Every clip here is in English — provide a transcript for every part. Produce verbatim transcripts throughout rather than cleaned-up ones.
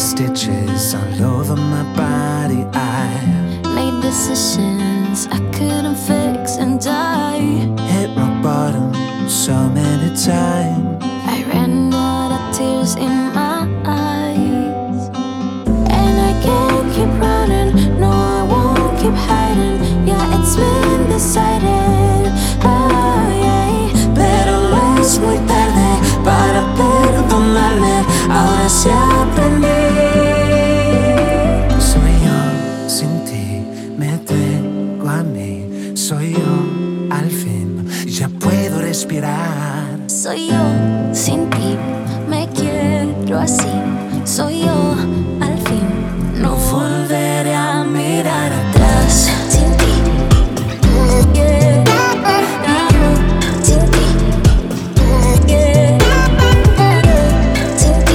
stitches all over my body. I made decisions I couldn't fix, and I hit rock bottom so many times. I ran out of tears in my eyes, and I can't keep running. No, I won't keep hiding. Yeah, it's been decided. Oh, yeah. Pero no es muy tarde para perdonarme. Ahora sí aprendí. Soy yo sin ti, me tengo a mí. Soy yo al fin, ya puedo respirar. Soy yo sin ti, me quiero así. Soy yo al fin, no volveré a mirar atrás. Sin ti, yeah. Sin ti, yeah. Sin ti,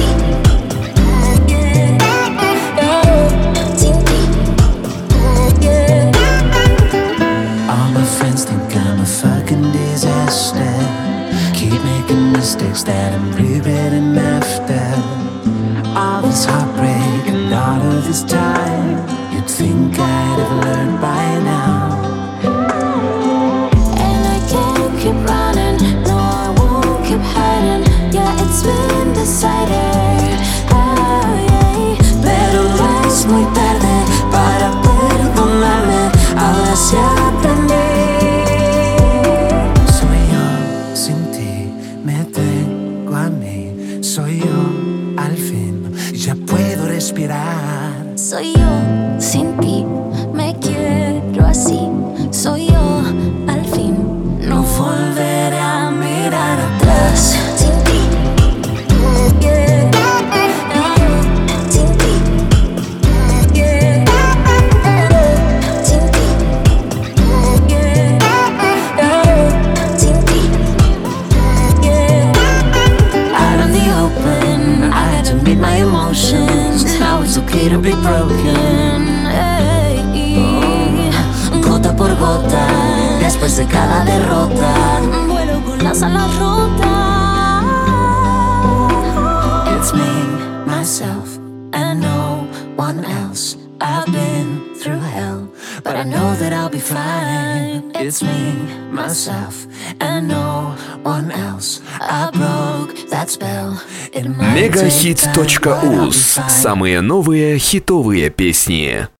yeah. Sin ti, yeah. All my friends think I'm a fucking disaster. Keep making mistakes that I'm regretting after. All this heartbreak and all of this time, you'd think I'd have learned by now. And I can't keep running. No, I won't keep hiding. Yeah, it's been decided. Oh, yeah. Pero no es muy tarde para perdonarme. Ahora sí aprendí. Soy yo sin ti, me tengo a mí. Soy yo al fin, ya puedo respirar. Soy yo sin ti, me quiero así. Soy yo al fin, no volveré a mirar atrás. Sin ti, yeah. Sin ti, yeah. Sin ti, yeah. Sin ti, yeah. Out in the open, I had to meet my emotions. Now it's okay to be broken. Hey. Gota por gota, después de cada derrota. Vuelo con las alas rotas. It's me, myself, and no one else. I've been through hell, but I know that I'll be fine. It's me, myself, and no one else. I broke that spell. It might take Мегахит точка уз. Самые новые хитовые песни.